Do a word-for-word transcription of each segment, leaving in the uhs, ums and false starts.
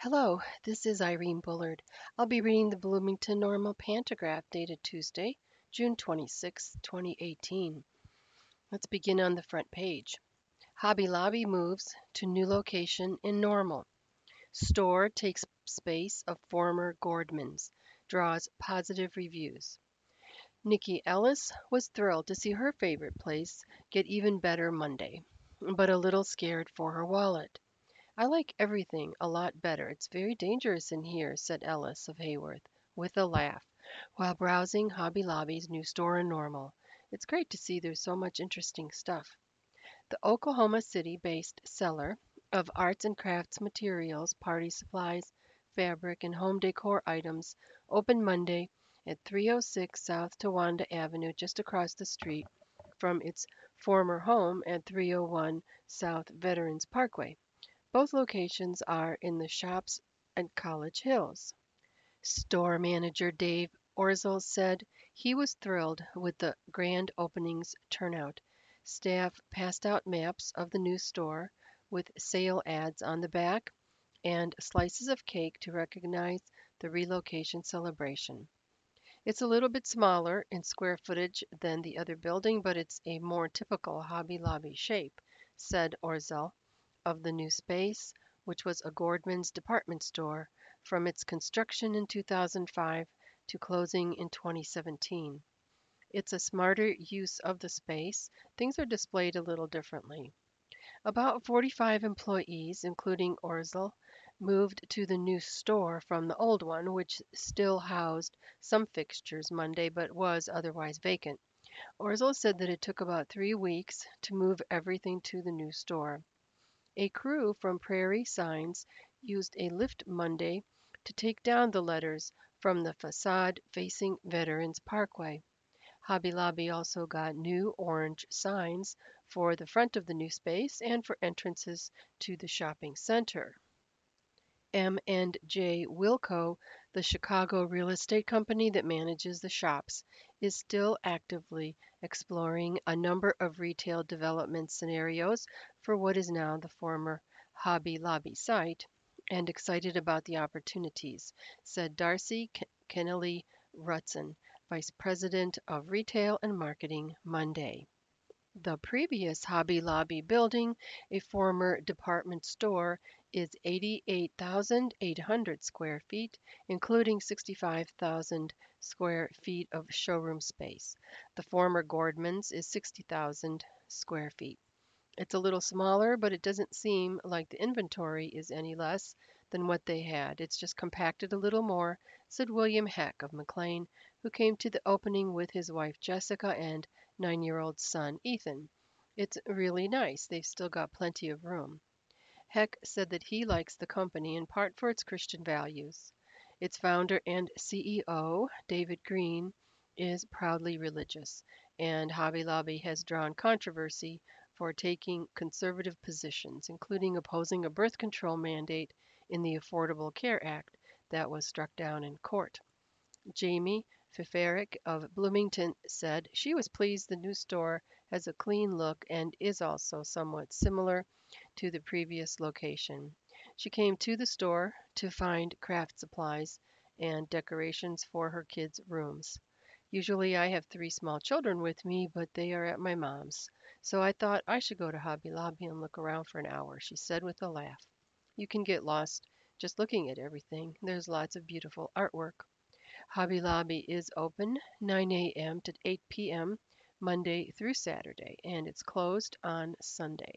Hello, this is Irene Bullard. I'll be reading the Bloomington Normal Pantograph dated Tuesday, June twenty-sixth, twenty eighteen. Let's begin on the front page. Hobby Lobby moves to new location in Normal. Store takes space of former Gordman's, draws positive reviews. Nikki Ellis was thrilled to see her favorite place get even better Monday, but a little scared for her wallet. I like everything a lot better. It's very dangerous in here, said Ellis of Hayworth, with a laugh, while browsing Hobby Lobby's new store in Normal. It's great to see there's so much interesting stuff. The Oklahoma City based seller of arts and crafts materials, party supplies, fabric, and home decor items opened Monday at three oh six South Towanda Avenue, just across the street from its former home at three oh one South Veterans Parkway. Both locations are in the shops at College Hills. Store manager Dave Orzel said he was thrilled with the grand opening's turnout. Staff passed out maps of the new store with sale ads on the back and slices of cake to recognize the relocation celebration. It's a little bit smaller in square footage than the other building, but it's a more typical Hobby Lobby shape, said Orzel of the new space, which was a Gordman's department store from its construction in two thousand five to closing in twenty seventeen. It's a smarter use of the space. Things are displayed a little differently. About forty-five employees, including Orzel, moved to the new store from the old one, which still housed some fixtures Monday but was otherwise vacant. Orzel said that it took about three weeks to move everything to the new store. A crew from Prairie Signs used a lift Monday to take down the letters from the facade facing Veterans Parkway. Hobby Lobby also got new orange signs for the front of the new space and for entrances to the shopping center. M and J Wilco, the Chicago real estate company that manages the shops, is still actively exploring a number of retail development scenarios for what is now the former Hobby Lobby site and excited about the opportunities, said Darcy Kennelly Rutson, Vice President of Retail and Marketing, Monday. The previous Hobby Lobby building, a former department store, is eighty-eight thousand eight hundred square feet, including sixty-five thousand square feet of showroom space. The former Gordman's is sixty thousand square feet. It's a little smaller, but it doesn't seem like the inventory is any less than what they had. It's just compacted a little more, said William Heck of McLean, who came to the opening with his wife Jessica and nine year old son Ethan. It's really nice. They've still got plenty of room. Heck said that he likes the company in part for its Christian values. Its founder and C E O, David Green, is proudly religious, and Hobby Lobby has drawn controversy for taking conservative positions, including opposing a birth control mandate in the Affordable Care Act that was struck down in court. Jamie Feferick of Bloomington said she was pleased the new store has a clean look and is also somewhat similar to the previous location. She came to the store to find craft supplies and decorations for her kids' rooms. Usually I have three small children with me, but they are at my mom's. So I thought I should go to Hobby Lobby and look around for an hour, she said with a laugh. You can get lost just looking at everything. There's lots of beautiful artwork. Hobby Lobby is open nine a m to eight p m Monday through Saturday, and it's closed on Sunday.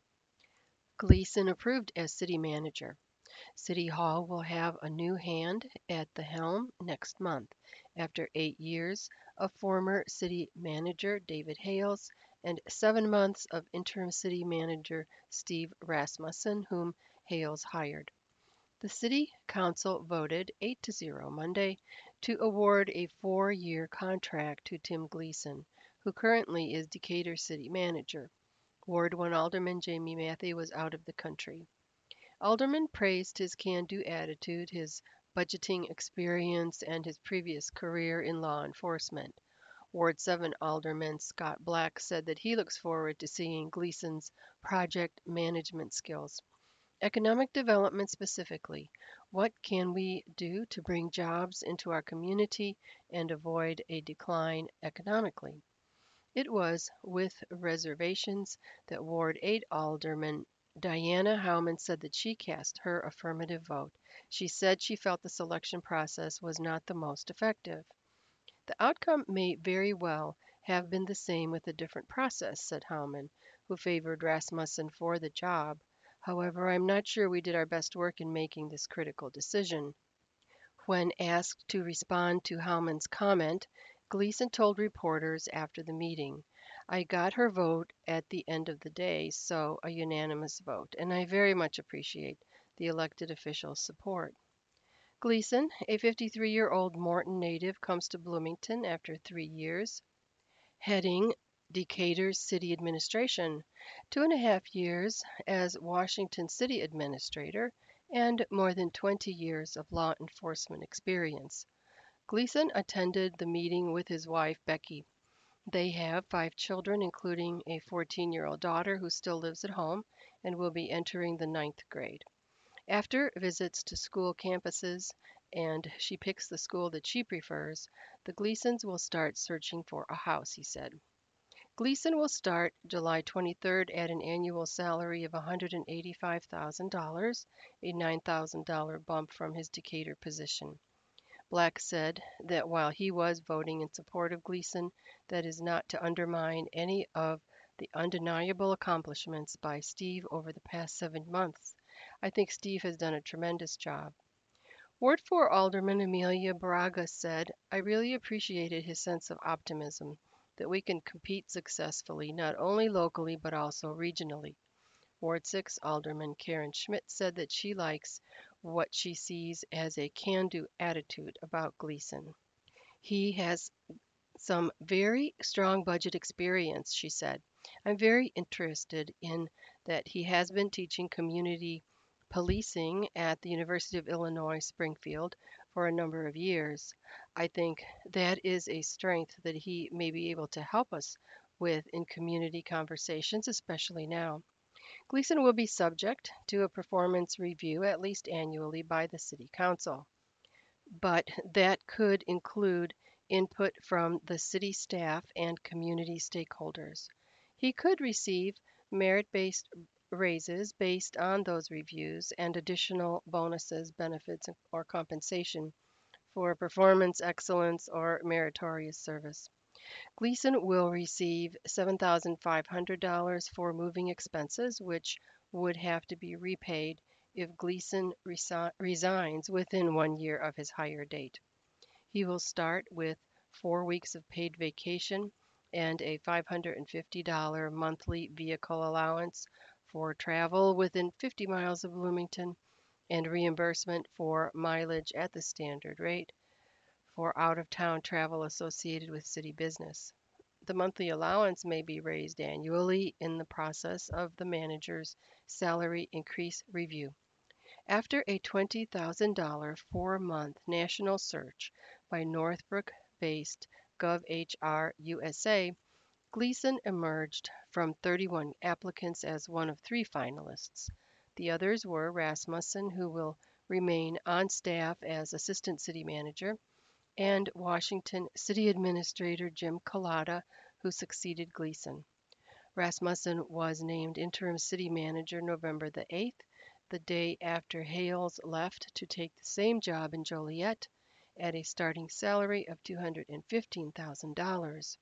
Gleason approved as city manager. City Hall will have a new hand at the helm next month after eight years of former city manager David Hales and seven months of interim city manager Steve Rasmussen, whom Hales hired. The City Council voted eight to zero Monday to award a four year contract to Tim Gleason, who currently is Decatur City Manager. Ward one Alderman Jamie Matthey was out of the country. Alderman praised his can do attitude, his budgeting experience, and his previous career in law enforcement. Ward seven Alderman Scott Black said that he looks forward to seeing Gleason's project management skills. Economic development specifically. What can we do to bring jobs into our community and avoid a decline economically? It was with reservations that Ward eight Alderman Diana Howman said that she cast her affirmative vote. She said she felt the selection process was not the most effective. The outcome may very well have been the same with a different process, said Howman, who favored Rasmussen for the job. However, I'm not sure we did our best work in making this critical decision. When asked to respond to Howman's comment, Gleason told reporters after the meeting, I got her vote at the end of the day, so a unanimous vote, and I very much appreciate the elected official's support. Gleason, a fifty-three-year-old Morton native, comes to Bloomington after three years, heading Decatur's city administration, two and a half years as Washington city administrator, and more than twenty years of law enforcement experience. Gleason attended the meeting with his wife, Becky. They have five children, including a fourteen-year-old daughter who still lives at home and will be entering the ninth grade. After visits to school campuses and she picks the school that she prefers, the Gleasons will start searching for a house, he said. Gleason will start July twenty-third at an annual salary of one hundred eighty-five thousand dollars, a nine thousand dollars bump from his Decatur position. Black said that while he was voting in support of Gleason, that is not to undermine any of the undeniable accomplishments by Steve over the past seven months. I think Steve has done a tremendous job. Ward four Alderman Amelia Braga said, I really appreciated his sense of optimism that we can compete successfully not only locally but also regionally. Ward six Alderman Karen Schmidt said that she likes what she sees as a can-do attitude about Gleason. He has some very strong budget experience, she said. I'm very interested in that he has been teaching community policing at the University of Illinois Springfield for a number of years. I think that is a strength that he may be able to help us with in community conversations, especially now. Gleason will be subject to a performance review at least annually by the City Council, but that could include input from the city staff and community stakeholders. He could receive merit-based raises based on those reviews and additional bonuses, benefits, or compensation for performance excellence or meritorious service. Gleason will receive seven thousand five hundred dollars for moving expenses, which would have to be repaid if Gleason resi- resigns within one year of his hire date. He will start with four weeks of paid vacation and a five hundred fifty dollars monthly vehicle allowance for travel within fifty miles of Bloomington and reimbursement for mileage at the standard rate for out-of-town travel associated with city business. The monthly allowance may be raised annually in the process of the manager's salary increase review. After a twenty thousand dollars four-month national search by Northbrook-based GovHR U S A, Gleason emerged from thirty-one applicants as one of three finalists. The others were Rasmussen, who will remain on staff as assistant city manager, and Washington City Administrator Jim Collada, who succeeded Gleason. Rasmussen was named interim city manager November the eighth, the day after Hales left to take the same job in Joliet at a starting salary of two hundred fifteen thousand dollars.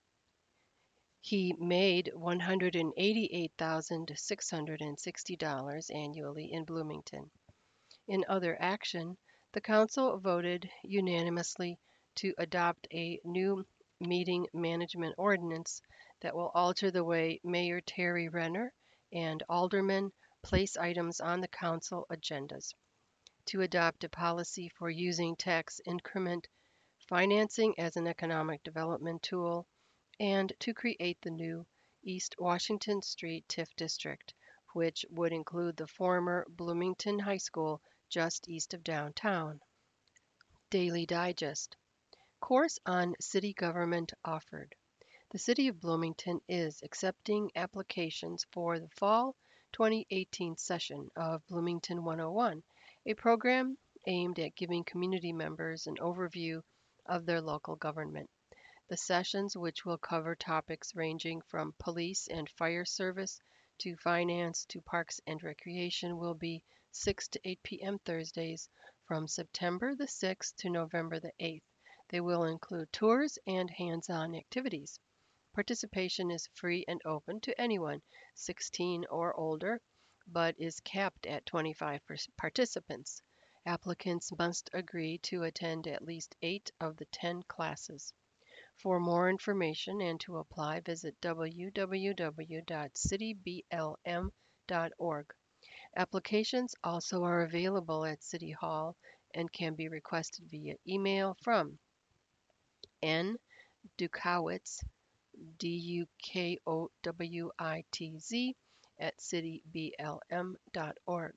He made one hundred eighty-eight thousand six hundred sixty dollars annually in Bloomington. In other action, the council voted unanimously to adopt a new meeting management ordinance that will alter the way Mayor Terry Renner and aldermen place items on the council agendas, to adopt a policy for using tax increment financing as an economic development tool, and to create the new East Washington Street TIF district, which would include the former Bloomington High School just east of downtown. Daily Digest. Course on City Government offered. The City of Bloomington is accepting applications for the fall twenty eighteen session of Bloomington one oh one, a program aimed at giving community members an overview of their local government. The sessions, which will cover topics ranging from police and fire service to finance to parks and recreation, will be six to eight p m. Thursdays from September the sixth to November the eighth. They will include tours and hands-on activities. Participation is free and open to anyone sixteen or older, but is capped at twenty-five participants. Applicants must agree to attend at least eight of the ten classes. For more information and to apply, visit w w w dot city b l m dot org. Applications also are available at City Hall and can be requested via email from n dukowitz, D U K O W I T Z, at city b l m dot org.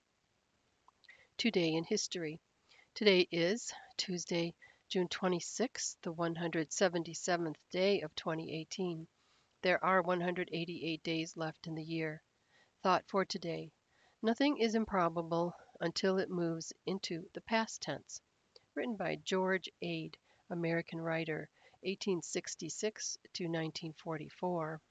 Today in history. Today is Tuesday, June twenty-sixth, the one hundred seventy-seventh day of twenty eighteen. There are one hundred eighty-eight days left in the year. Thought for today. Nothing is improbable until it moves into the past tense. Written by George Ade, American writer, eighteen sixty-six to nineteen forty-four.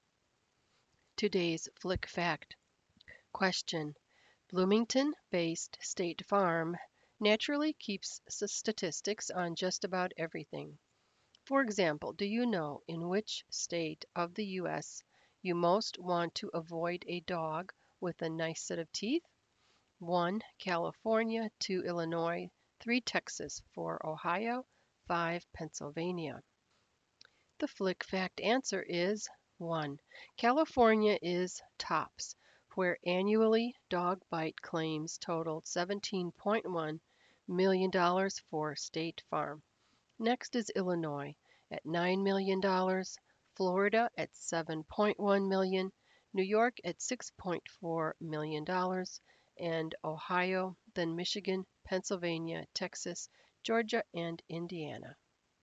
Today's Flick Fact. Question. Bloomington-based State Farm naturally keeps statistics on just about everything. For example, do you know in which state of the U S you most want to avoid a dog with a nice set of teeth? one. California, two. Illinois, three. Texas, four. Ohio, five. Pennsylvania. The Flick Fact answer is one. California is tops, where annually dog bite claims totaled seventeen point one million dollars for State Farm. Next is Illinois at nine million dollars, Florida at seven point one million dollars, New York at six point four million dollars, and Ohio, then Michigan, Pennsylvania, Texas, Georgia, and Indiana.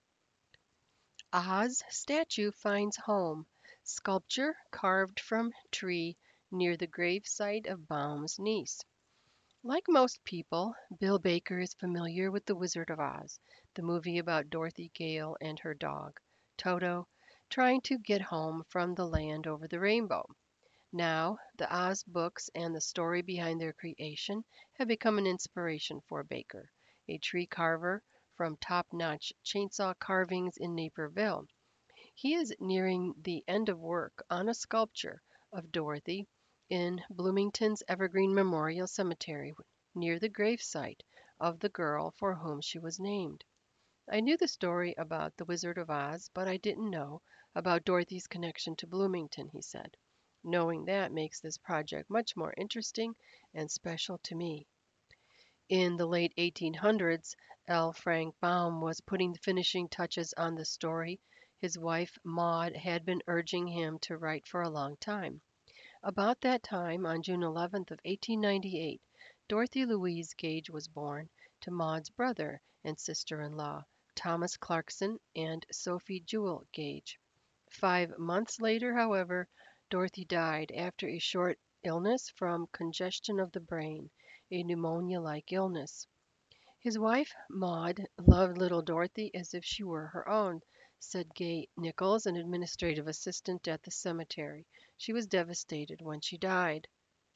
Oz statue finds home. Sculpture carved from tree near the gravesite of Baum's niece. Like most people, Bill Baker is familiar with The Wizard of Oz, the movie about Dorothy Gale and her dog, Toto, trying to get home from the land over the rainbow. Now, the Oz books and the story behind their creation have become an inspiration for Baker, a tree carver from top-notch chainsaw carvings in Naperville. He is nearing the end of work on a sculpture of Dorothy in Bloomington's Evergreen Memorial Cemetery near the gravesite of the girl for whom she was named. I knew the story about the Wizard of Oz, but I didn't know about Dorothy's connection to Bloomington, he said. Knowing that makes this project much more interesting and special to me. In the late eighteen hundreds, L. Frank Baum was putting the finishing touches on the story his wife Maud had been urging him to write for a long time. About that time, on June eleventh of eighteen ninety-eight, Dorothy Louise Gage was born to Maud's brother and sister-in-law, Thomas Clarkson and Sophie Jewell Gage. Five months later, however, Dorothy died after a short illness from congestion of the brain, a pneumonia-like illness. His wife, Maud, loved little Dorothy as if she were her own, said Gay Nichols, an administrative assistant at the cemetery. She was devastated when she died.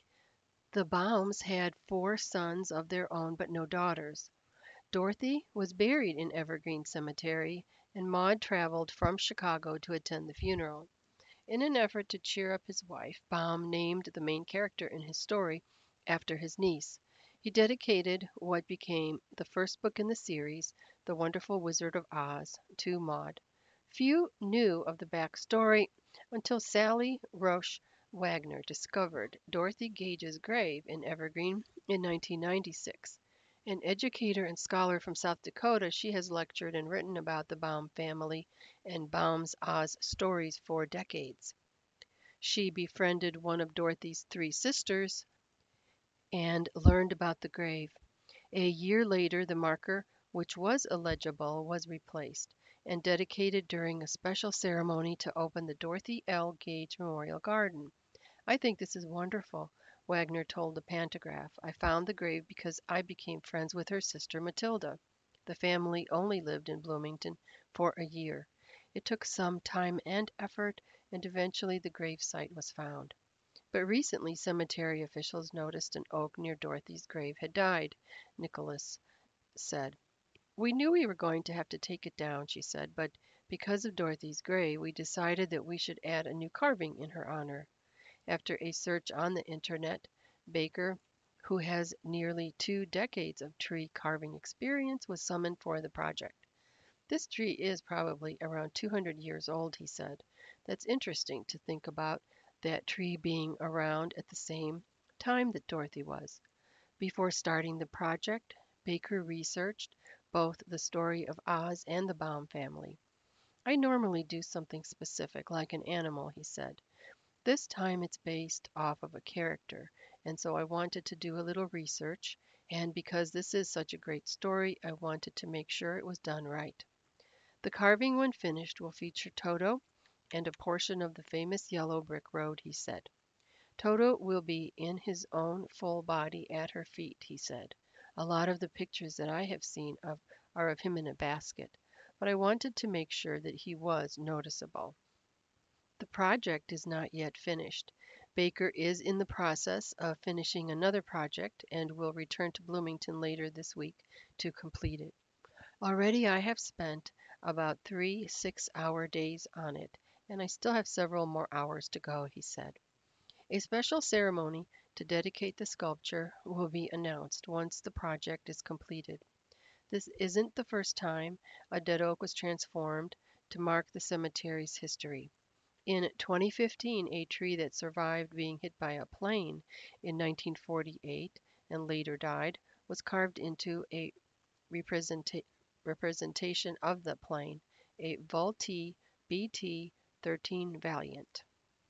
The Baums had four sons of their own, but no daughters. Dorothy was buried in Evergreen Cemetery, and Maud traveled from Chicago to attend the funeral. In an effort to cheer up his wife, Baum named the main character in his story after his niece. He dedicated what became the first book in the series, The Wonderful Wizard of Oz, to Maud. Few knew of the back story until Sally Roche Wagner discovered Dorothy Gage's grave in Evergreen in nineteen ninety-six. An educator and scholar from South Dakota, she has lectured and written about the Baum family and Baum's Oz stories for decades. She befriended one of Dorothy's three sisters and learned about the grave. A year later, the marker, which was illegible, was replaced and dedicated during a special ceremony to open the Dorothy L. Gage Memorial Garden. I think this is wonderful, Wagner told the Pantograph. I found the grave because I became friends with her sister Matilda. The family only lived in Bloomington for a year. It took some time and effort, and eventually the grave site was found. But recently cemetery officials noticed an oak near Dorothy's grave had died, Nicholas said. We knew we were going to have to take it down, she said, but because of Dorothy's grave, we decided that we should add a new carving in her honor. After a search on the internet, Baker, who has nearly two decades of tree carving experience, was summoned for the project. This tree is probably around two hundred years old, he said. That's interesting to think about that tree being around at the same time that Dorothy was. Before starting the project, Baker researched both the story of Oz and the Baum family. I normally do something specific, like an animal, he said. This time it's based off of a character, and so I wanted to do a little research, and because this is such a great story, I wanted to make sure it was done right. The carving, when finished, will feature Toto and a portion of the famous yellow brick road, he said. Toto will be in his own full body at her feet, he said. A lot of the pictures that I have seen of are of him in a basket, but I wanted to make sure that he was noticeable. The project is not yet finished. Baker is in the process of finishing another project and will return to Bloomington later this week to complete it. Already I have spent about three six hour days on it, and I still have several more hours to go, he said. A special ceremony to dedicate the sculpture will be announced once the project is completed. This isn't the first time a dead oak was transformed to mark the cemetery's history. In twenty fifteen, a tree that survived being hit by a plane in nineteen forty-eight and later died was carved into a representa- representation of the plane, a Vultee B T thirteen Valiant.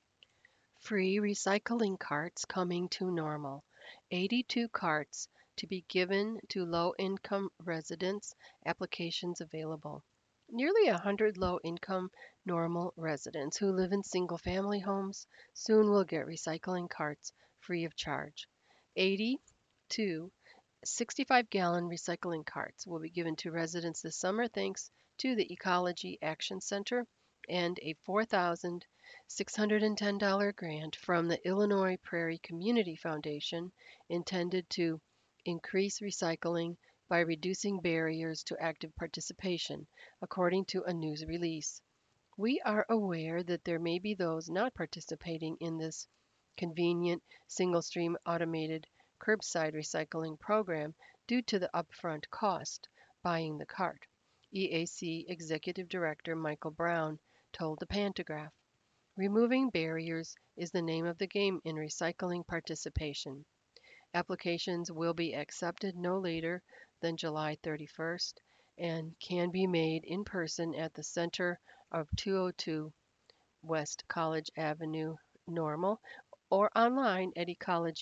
Free recycling carts coming to Normal. eighty-two carts to be given to low-income residents. Applications available. Nearly a hundred low-income Normal residents who live in single-family homes soon will get recycling carts free of charge. eighty-two sixty-five gallon recycling carts will be given to residents this summer thanks to the Ecology Action Center and a four thousand six hundred ten dollars grant from the Illinois Prairie Community Foundation intended to increase recycling by reducing barriers to active participation, according to a news release. We are aware that there may be those not participating in this convenient single-stream automated curbside recycling program due to the upfront cost buying the cart, E A C Executive Director Michael Brown told the Pantograph. Removing barriers is the name of the game in recycling participation. Applications will be accepted no later than July thirty-first and can be made in person at the center of two oh two West College Avenue, Normal, or online at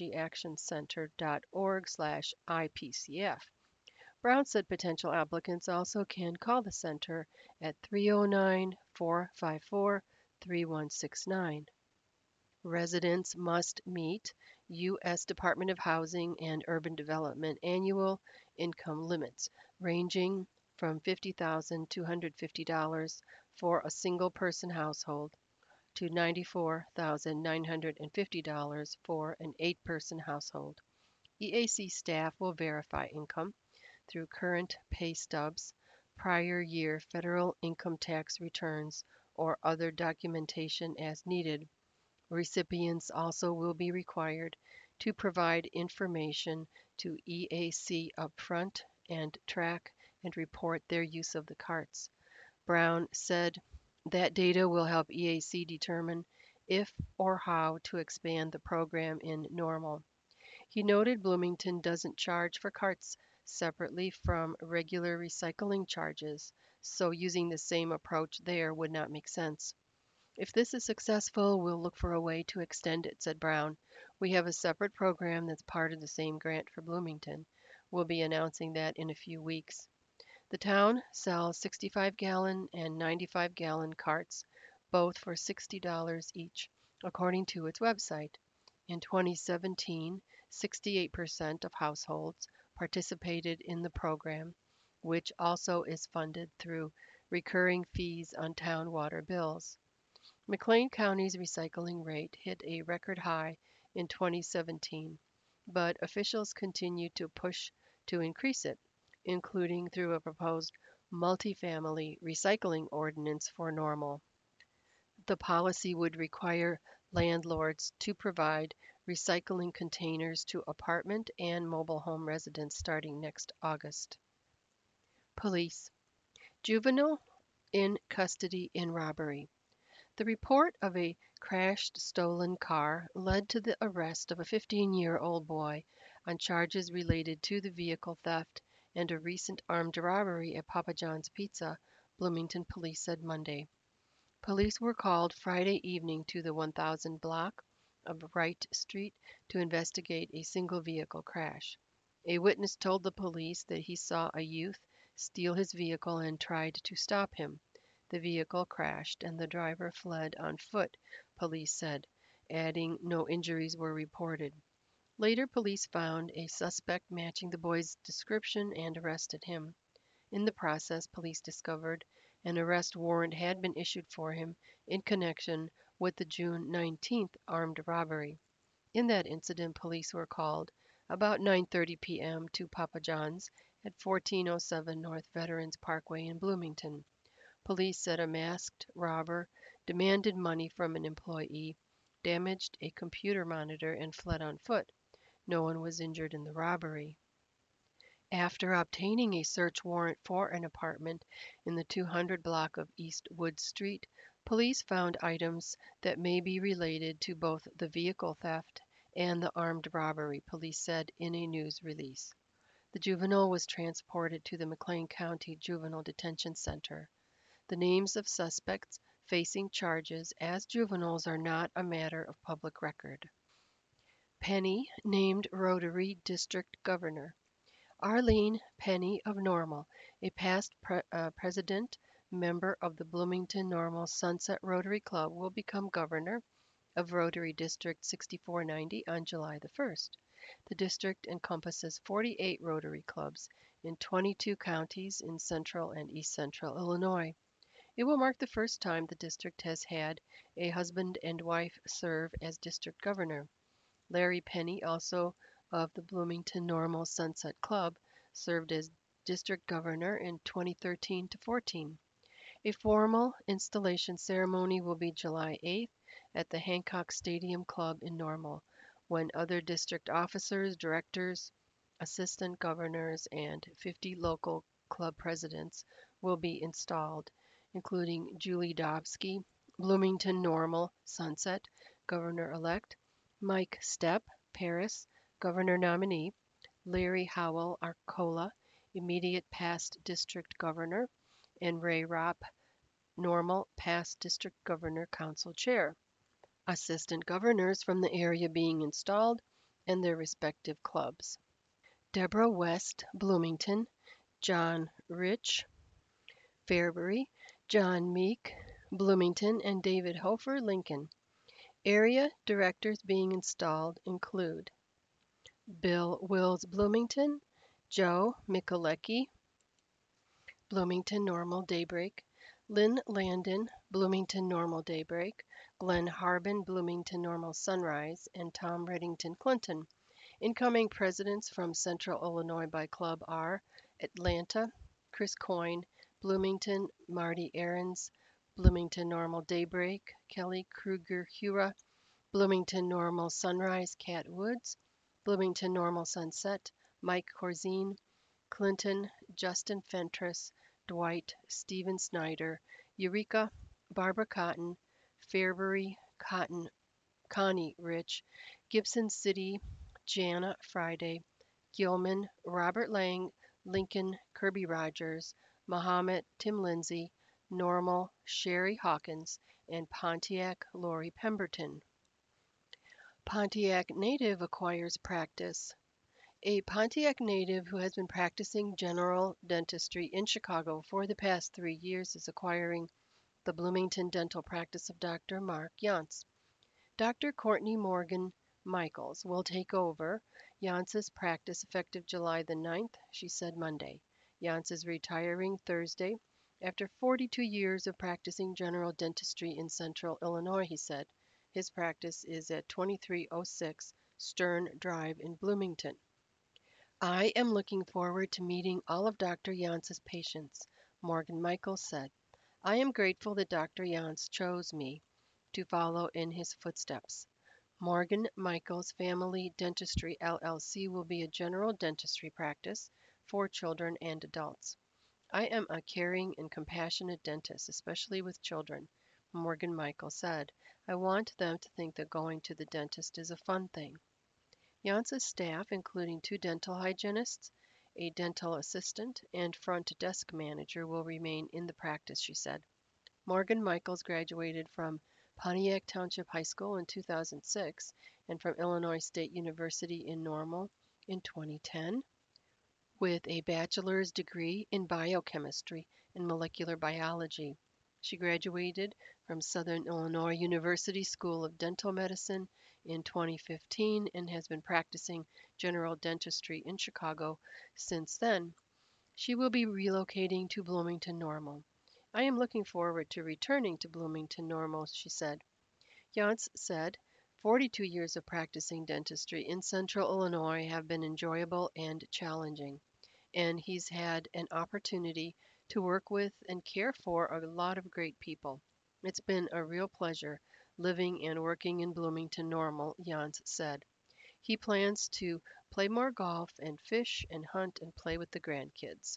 ecologyactioncenter.org slash IPCF. Brown said potential applicants also can call the center at three oh nine, four five four, three one six nine. Residents must meet U S Department of Housing and Urban Development annual income limits ranging from fifty thousand two hundred fifty dollars for a single person household to ninety-four thousand nine hundred fifty dollars for an eight person household. E A C staff will verify income through current pay stubs, prior year federal income tax returns, or other documentation as needed. Recipients also will be required to provide information to E A C upfront and track and report their use of the carts. Brown said that data will help E A C determine if or how to expand the program in Normal. He noted Bloomington doesn't charge for carts separately from regular recycling charges, so using the same approach there would not make sense. If this is successful, we'll look for a way to extend it, said Brown. We have a separate program that's part of the same grant for Bloomington. We'll be announcing that in a few weeks. The town sells sixty-five gallon and ninety-five gallon carts, both for sixty dollars each. according to its website. In twenty seventeen, sixty-eight percent of households participated in the program, which also is funded through recurring fees on town water bills. McLean County's recycling rate hit a record high in twenty seventeen, but officials continue to push to increase it, including through a proposed multifamily recycling ordinance for Normal. The policy would require landlords to provide recycling containers to apartment and mobile home residents starting next August. Police. Juvenile in custody in robbery. The report of a crashed stolen car led to the arrest of a fifteen-year-old boy on charges related to the vehicle theft and a recent armed robbery at Papa John's Pizza, Bloomington police said Monday. Police were called Friday evening to the one thousand block of Wright Street to investigate a single vehicle crash. A witness told the police that he saw a youth steal his vehicle and tried to stop him. The vehicle crashed and the driver fled on foot, police said, adding no injuries were reported. Later, police found a suspect matching the boy's description and arrested him. In the process, police discovered an arrest warrant had been issued for him in connection with the June nineteenth armed robbery. In that incident, police were called about nine thirty p m to Papa John's at fourteen oh seven North Veterans Parkway in Bloomington. Police said a masked robber demanded money from an employee, damaged a computer monitor, and fled on foot. No one was injured in the robbery. After obtaining a search warrant for an apartment in the two hundred block of East Wood Street, police found items that may be related to both the vehicle theft and the armed robbery, police said in a news release. The juvenile was transported to the McLean County Juvenile Detention Center. The names of suspects facing charges as juveniles are not a matter of public record. Penny named Rotary District Governor. Arlene Penny of Normal, a past pre- uh, president member of the Bloomington Normal Sunset Rotary Club, will become governor of Rotary District sixty-four ninety on July the first. The district encompasses forty-eight Rotary clubs in twenty-two counties in central and east central Illinois. It will mark the first time the district has had a husband and wife serve as district governor. Larry Penny, also of the Bloomington Normal Sunset Club, served as district governor in twenty thirteen to fourteen. A formal installation ceremony will be July eighth at the Hancock Stadium Club in Normal, when other district officers, directors, assistant governors, and fifty local club presidents will be installed, including Julie Dobsky, Bloomington Normal Sunset Governor-elect, Mike Stepp, Paris, Governor nominee, Larry Howell Arcola, immediate past district governor, and Ray Ropp, Normal past district governor council chair. Assistant governors from the area being installed and their respective clubs. Deborah West, Bloomington, John Rich, Fairbury, John Meek, Bloomington, and David Hofer, Lincoln. Area directors being installed include Bill Wills, Bloomington, Joe Michalecki, Bloomington Normal Daybreak, Lynn Landon, Bloomington Normal Daybreak, Glenn Harbin, Bloomington Normal Sunrise, and Tom Reddington Clinton. Incoming presidents from Central Illinois by club are Atlanta, Chris Coyne, Bloomington, Marty Aarons, Bloomington Normal Daybreak, Kelly Kruger Hura, Bloomington Normal Sunrise, Cat Woods, Bloomington Normal Sunset, Mike Corzine, Clinton, Justin Fentress, Dwight, Stephen Snyder, Eureka, Barbara Cotton, Fairbury, Cotton, Connie Rich, Gibson City, Jana Friday, Gilman, Robert Lang, Lincoln, Kirby Rogers, Mahomet, Tim Lindsay, Normal, Sherry Hawkins, and Pontiac, Lori Pemberton. Pontiac native acquires practice. A Pontiac native who has been practicing general dentistry in Chicago for the past three years is acquiring the Bloomington dental practice of Doctor Mark Yantz. Doctor Courtney Morgan Michaels will take over Jance's practice effective July the ninth, she said Monday. Yance is retiring Thursday after forty-two years of practicing general dentistry in central Illinois, he said. His practice is at twenty-three oh six Stern Drive in Bloomington. I am looking forward to meeting all of Doctor Jance's patients, Morgan Michaels said. I am grateful that Doctor Yance chose me to follow in his footsteps. Morgan Michaels Family Dentistry L L C will be a general dentistry practice for children and adults. I am a caring and compassionate dentist, especially with children, Morgan Michaels said. I want them to think that going to the dentist is a fun thing. Jance's staff, including two dental hygienists, a dental assistant, and front desk manager, will remain in the practice, she said. Morgan Michaels graduated from Pontiac Township High School in two thousand six and from Illinois State University in Normal in twenty ten with a bachelor's degree in biochemistry and molecular biology. She graduated from Southern Illinois University School of Dental Medicine in twenty fifteen and has been practicing general dentistry in Chicago since then. She will be relocating to Bloomington Normal. I am looking forward to returning to Bloomington Normal, she said. Yance said, forty-two years of practicing dentistry in central Illinois have been enjoyable and challenging, and he's had an opportunity to work with and care for a lot of great people. It's been a real pleasure living and working in Bloomington Normal, Yance said. He plans to play more golf and fish and hunt and play with the grandkids.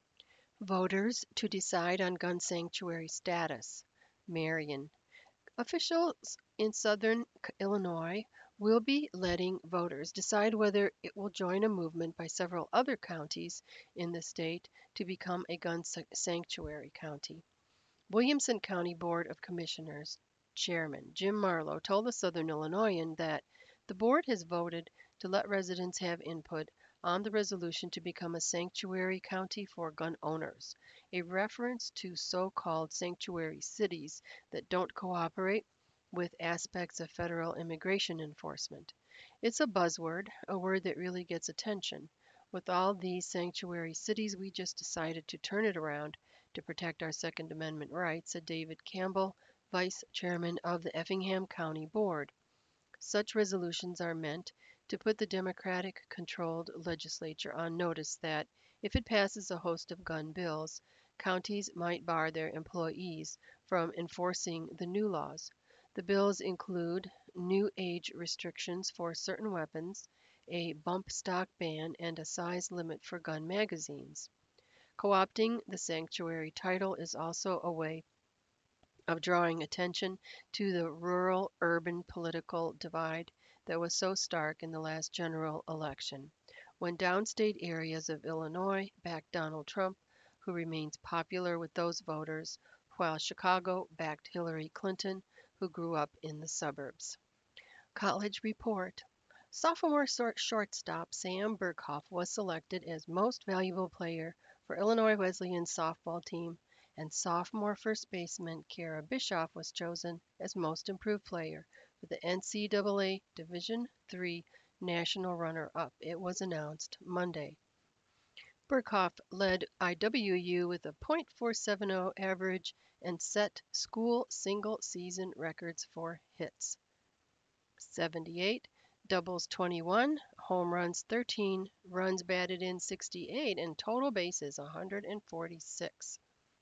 Voters to decide on gun sanctuary status. Marion. Officials in southern Illinois will be letting voters decide whether it will join a movement by several other counties in the state to become a gun sanctuary county. Williamson County Board of Commissioners Chairman Jim Marlowe told the Southern Illinoisan that the board has voted to let residents have input on the resolution to become a sanctuary county for gun owners, a reference to so-called sanctuary cities that don't cooperate with aspects of federal immigration enforcement. It's a buzzword, a word that really gets attention. With all these sanctuary cities, we just decided to turn it around to protect our Second Amendment rights, said David Campbell, vice chairman of the Effingham County Board. Such resolutions are meant to put the Democratic controlled legislature on notice that, if it passes a host of gun bills, counties might bar their employees from enforcing the new laws. The bills include new age restrictions for certain weapons, a bump stock ban, and a size limit for gun magazines. Co-opting the sanctuary title is also a way of drawing attention to the rural-urban political divide that was so stark in the last general election, when downstate areas of Illinois backed Donald Trump, who remains popular with those voters, while Chicago backed Hillary Clinton, who grew up in the suburbs. College report. Sophomore shortstop Sam Burkhoff was selected as most valuable player for Illinois Wesleyan's softball team, and sophomore first baseman Kara Bischoff was chosen as most improved player for the N C double A Division three National Runner-Up. It was announced Monday. Burkhoff led I W U with a point four seven oh average and set school single-season records for hits. seventy-eight, doubles twenty-one, home runs thirteen, runs batted in sixty-eight, and total bases one hundred forty-six.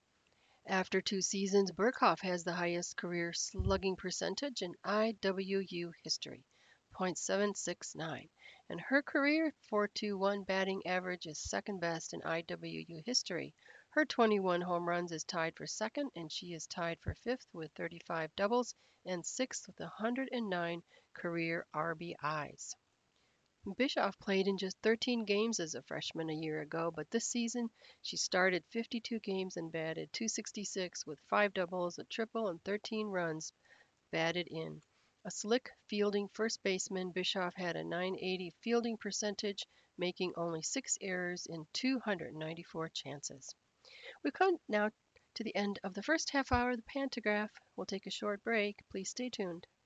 After two seasons, Burkhoff has the highest career slugging percentage in I W U history, point seven six nine, and her career four twenty-one batting average is second best in I W U history. Her twenty-one home runs is tied for second, and she is tied for fifth with thirty-five doubles and sixth with one hundred nine career R B Is. Bischoff played in just thirteen games as a freshman a year ago, but this season she started fifty-two games and batted two sixty-six with five doubles, a triple, and thirteen runs batted in. A slick fielding first baseman, Bischoff had a nine eighty fielding percentage, making only six errors in two hundred ninety-four chances. We've come now to the end of the first half hour of the Pantograph. We'll take a short break. Please stay tuned.